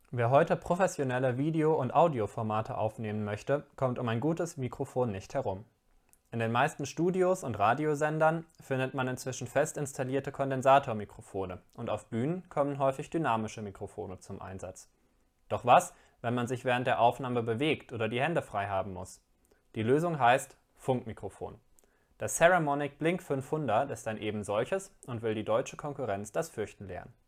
Wer heute professionelle Video- und Audioformate aufnehmen möchte, kommt um ein gutes Mikrofon nicht herum. In den meisten Studios und Radiosendern findet man inzwischen fest installierte Kondensatormikrofone und auf Bühnen kommen häufig dynamische Mikrofone zum Einsatz. Doch was, wenn man sich während der Aufnahme bewegt oder die Hände frei haben muss? Die Lösung heißt Funkmikrofon. Das Saramonic Blink 500 ist ein eben solches und will die deutsche Konkurrenz das Fürchten lernen.